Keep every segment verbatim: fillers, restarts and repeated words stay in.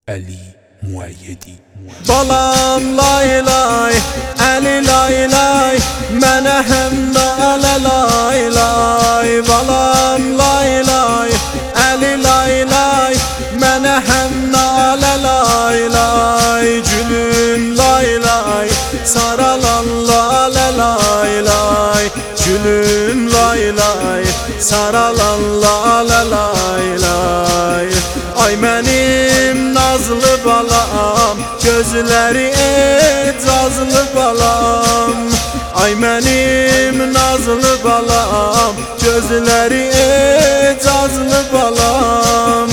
Ali Muayyedi. Balam lay lay, Ali lay lay, mənə həm nalə lay lay. Balam lay lay, Ali lay lay, mənə həm nalə lay lay. Gülüm lay lay, saralan lalə lay lay. Gülüm lay lay, saralan lalə lay lay. Ay mənim nazlı balam, gözləri ecazlı balam. Ay mənim nazlı balam, gözləri ecazlı balam.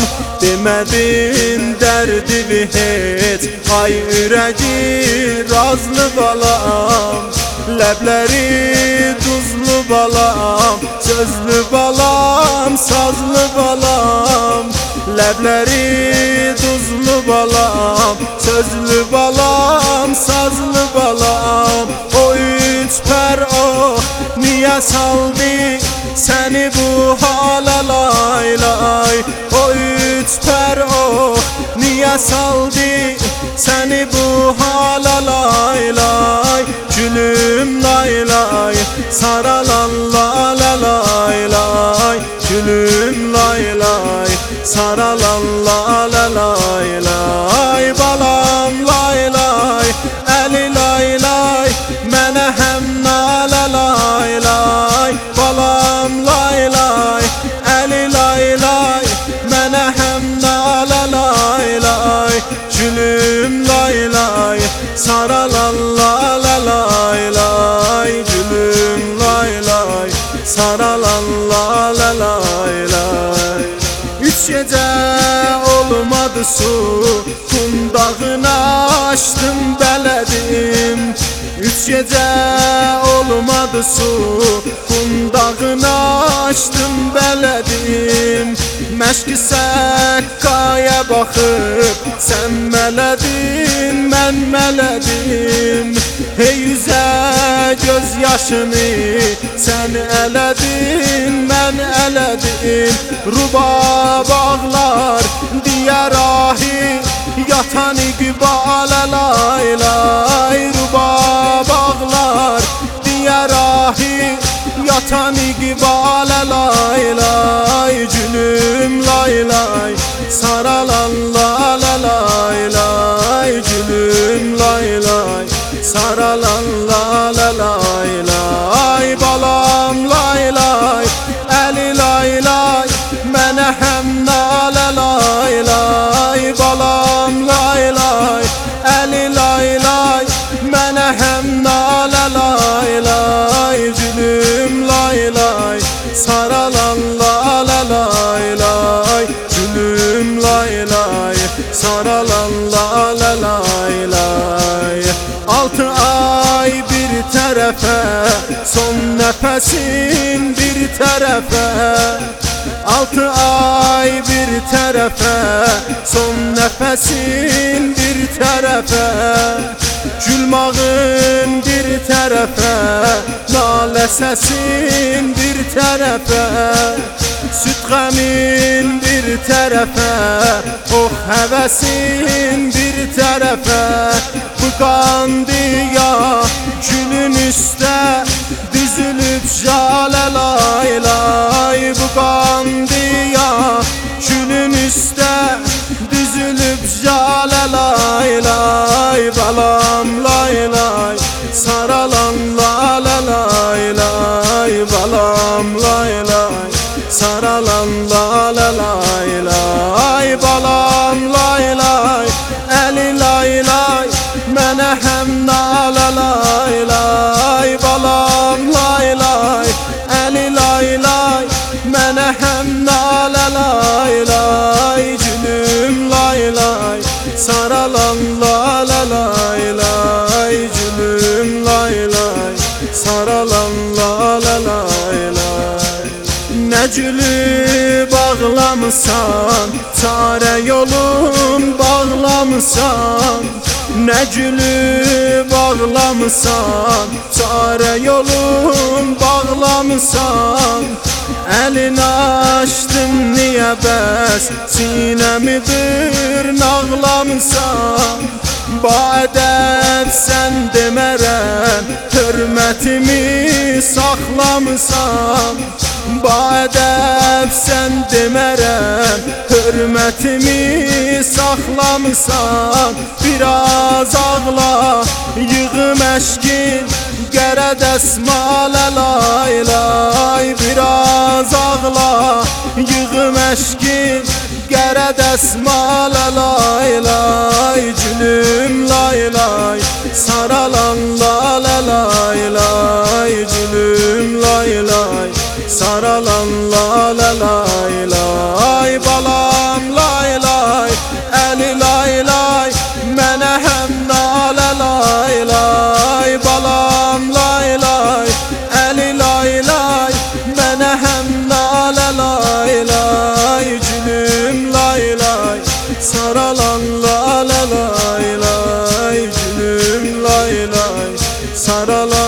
Demədin dərdivi heç, ay ürəgi razlı balam. Ləbləri duzlu balam, sözlü balam, sazlı balam. Ləbləri duzlu balam, sözlü balam, sazlı balam. O üç pər o niyə saldı səni bu hala lay lay. O üç pər o niyə saldı səni bu hala lay lay. Gülüm lay lay, saralan lalə lay lay. Gülüm lay lay, saralan lalə lay lay. Balam lay lay, Ali lay lay, mənə həm nalə lay lay. Balam lay lay, Ali lay lay, mənə həm nalə lay lay. Gülüm lay lay, saralan lalə lay lay. Gülüm lay lay, saralan lalə lay lay. Üç gecə olmadı su, kundağını açdım bələdim. Üç gecə olmadı su, kundağını açdım bələdim. Məşq-i səqqaya baxıb, sən mələdin, mən mələdim. Hey üzə göz yaşını, sən ələdin, mən ələdim. Rubab ağlar, diyər ahi, yatan iqbalə lay lay. Rubab ağlar, diyər ahi, yatan iqbalə lay lay. Gülüm lay lay, saralan lalə lay lay. Gülüm lay lay, saralan lalə lay lay. Balam lay lay, Ali lay lay, mənə həm nalə lay lay. Balam lay lay, Ali lay lay, mənə həm nalə lay lay. Gülüm lay lay, saralan lalə lay lay. Gülüm lay lay, saralan lalə lay lay. Altı ay bir tərəfə, son nəfəsin bir tərəfə. Altı ay bir tərəfə, son nəfəsin bir tərəfə. Gülmağın bir tərəfə, nalə səsin bir tərəfə. Süd qəmin bir tərəfə, ox həvəsin bir tərəfə. Bu qandiya gülün üstə düzülüb jalə lay lay. Bu qandiya gülün üstə düzülüb jalə lay lay. Balam lay lay, saralan lalə lay lay. Balam lay lay, saralan lalə lay lay. Balam lay lay, Ali lay lay, mənə həm nalə lay lay. Balam lay lay, Ali lay lay, mənə həm nalə lay lay. Gülüm lay lay, saralan lalə lay lay. Gülüm lay lay, saralan lalə lay lay. Nə gülü bağlamısan, çarə yolun bağlamısan. Nə gülü bağlamısan, çarə yolun bağlamısan. Elini açtım niye bəs sinemi dırnaqlamısan Badəb sən demərəm hörmətimi saxlamısan Badəb sən demərəm hörmətimi saxlamısan Biraz ağla yığım əşkin Qərə dəsmalə lay lay Biraz ağla yığım əşkin Qərə dəsmalə lay lay Gülüm lay lay Saralan lalə lay lay Gülüm lay lay Saralan lalə lay lay Balam lay lay Əli lay lay Mənə həm nalə lay lay Balam lay lay Əli lay lay Mənə həm nalə lay lay Gülüm lay lay Saralan lalə lay lay Gülüm lay lay Saralan